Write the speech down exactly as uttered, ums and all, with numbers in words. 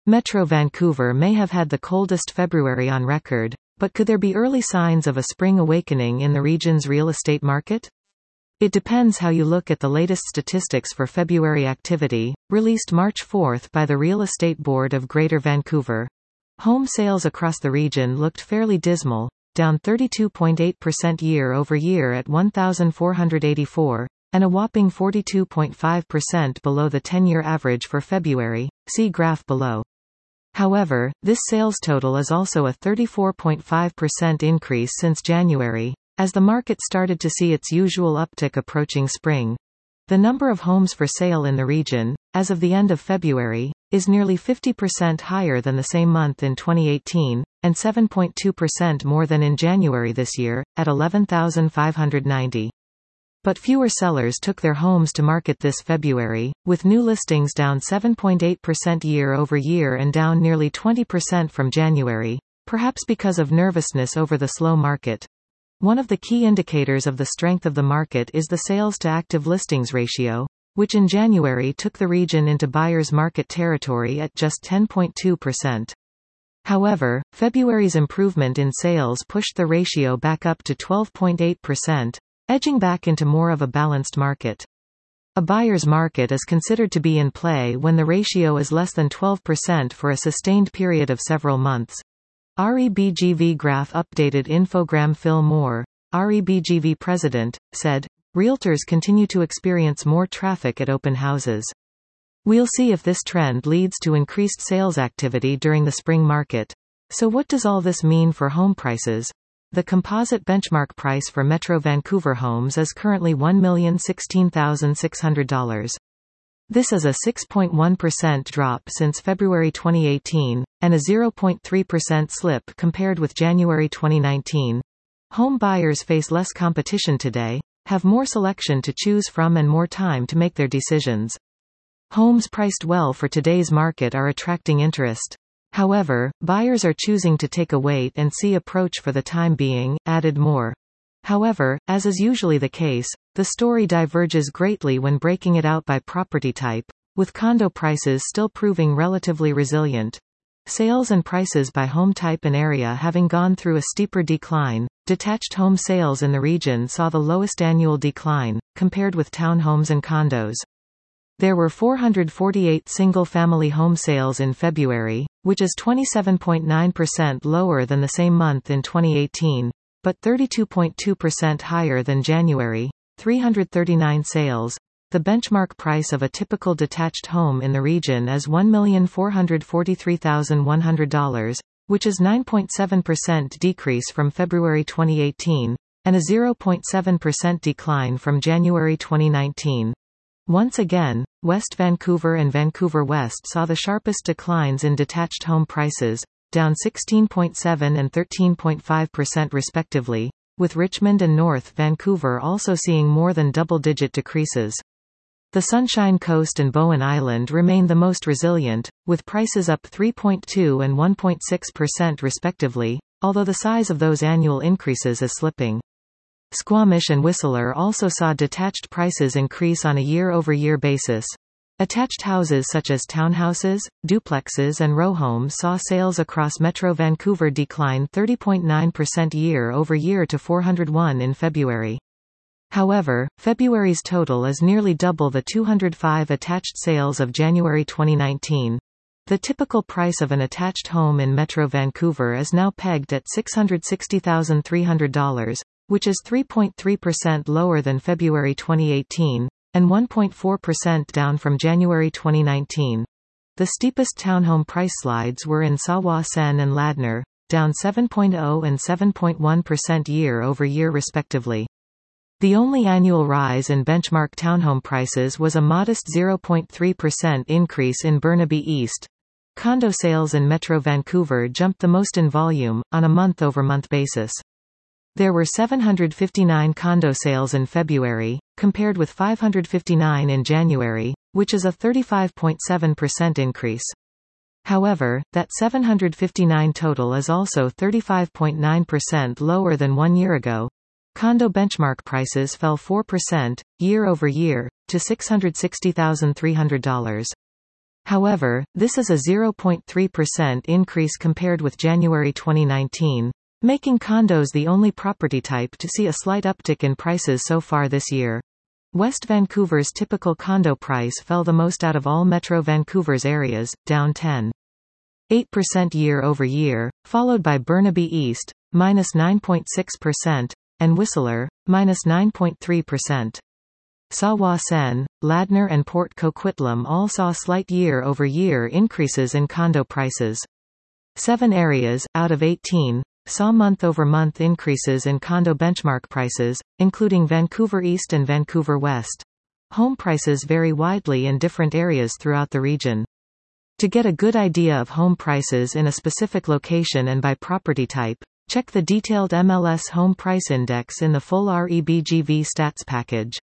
Metro Vancouver may have had the coldest February on record, but could there be early signs of a spring awakening in the region's real estate market? It depends how you look at the latest statistics for February activity, released March fourth by the Real Estate Board of Greater Vancouver. Home sales across the region looked fairly dismal, down thirty-two point eight percent year-over-year at one thousand four hundred eighty-four, and a whopping forty-two point five percent below the ten-year average for February, see graph below. However, this sales total is also a thirty-four point five percent increase since January, as the market started to see its usual uptick approaching spring. The number of homes for sale in the region, as of the end of February, is nearly fifty percent higher than the same month in twenty eighteen, and seven point two percent more than in January this year, at eleven thousand five hundred ninety. But fewer sellers took their homes to market this February, with new listings down seven point eight percent year-over-year and down nearly twenty percent from January, perhaps because of nervousness over the slow market. One of the key indicators of the strength of the market is the sales to active listings ratio, which in January took the region into buyer's market territory at just ten point two percent. However, February's improvement in sales pushed the ratio back up to twelve point eight percent, edging back into more of a balanced market. A buyer's market is considered to be in play when the ratio is less than twelve percent for a sustained period of several months. R E B G V graph updated infogram. Phil Moore, R E B G V president, said, "Realtors continue to experience more traffic at open houses. We'll see if this trend leads to increased sales activity during the spring market. So what does all this mean for home prices?" The composite benchmark price for Metro Vancouver homes is currently one million sixteen thousand six hundred dollars. This is a six point one percent drop since February twenty eighteen, and a zero point three percent slip compared with January twenty nineteen. Home buyers face less competition today, have more selection to choose from and more time to make their decisions. Homes priced well for today's market are attracting interest. However, buyers are choosing to take a wait-and-see approach for the time being, added Moore. However, as is usually the case, the story diverges greatly when breaking it out by property type, with condo prices still proving relatively resilient. Sales and prices by home type and area having gone through a steeper decline, detached home sales in the region saw the lowest annual decline, compared with townhomes and condos. There were four hundred forty-eight single-family home sales in February, which is twenty-seven point nine percent lower than the same month in twenty eighteen, but thirty-two point two percent higher than January. three hundred thirty-nine sales. The benchmark price of a typical detached home in the region is one million four hundred forty-three thousand one hundred dollars, which is nine point seven percent decrease from February twenty eighteen, and a zero point seven percent decline from January twenty nineteen. Once again, West Vancouver and Vancouver West saw the sharpest declines in detached home prices, down sixteen point seven and thirteen point five percent respectively, with Richmond and North Vancouver also seeing more than double-digit decreases. The Sunshine Coast and Bowen Island remain the most resilient, with prices up three point two and one point six percent respectively, although the size of those annual increases is slipping. Squamish and Whistler also saw detached prices increase on a year-over-year basis. Attached houses such as townhouses, duplexes and row homes saw sales across Metro Vancouver decline thirty point nine percent year-over-year to four hundred one in February. However, February's total is nearly double the two hundred five attached sales of January twenty nineteen. The typical price of an attached home in Metro Vancouver is now pegged at six hundred sixty thousand three hundred dollars, which is three point three percent lower than February twenty eighteen, and one point four percent down from January twenty nineteen. The steepest townhome price slides were in Sawa-Sen and Ladner, down seven point zero and seven point one percent year-over-year respectively. The only annual rise in benchmark townhome prices was a modest zero point three percent increase in Burnaby East. Condo sales in Metro Vancouver jumped the most in volume, on a month-over-month basis. There were seven hundred fifty-nine condo sales in February, compared with five hundred fifty-nine in January, which is a thirty-five point seven percent increase. However, that seven hundred fifty-nine total is also thirty-five point nine percent lower than one year ago. Condo benchmark prices fell four percent, year-over-year, to six hundred sixty thousand three hundred dollars. However, this is a zero point three percent increase compared with January twenty nineteen, making condos the only property type to see a slight uptick in prices so far this year. West Vancouver's typical condo price fell the most out of all Metro Vancouver's areas, down ten point eight percent year-over-year, followed by Burnaby East, minus nine point six percent, and Whistler, minus nine point three percent. Sawa-Sen, Ladner and Port Coquitlam all saw slight year-over-year increases in condo prices. Seven areas, out of eighteen, saw month-over-month increases in condo benchmark prices, including Vancouver East and Vancouver West. Home prices vary widely in different areas throughout the region. To get a good idea of home prices in a specific location and by property type, check the detailed M L S Home Price Index in the full R E B G V stats package.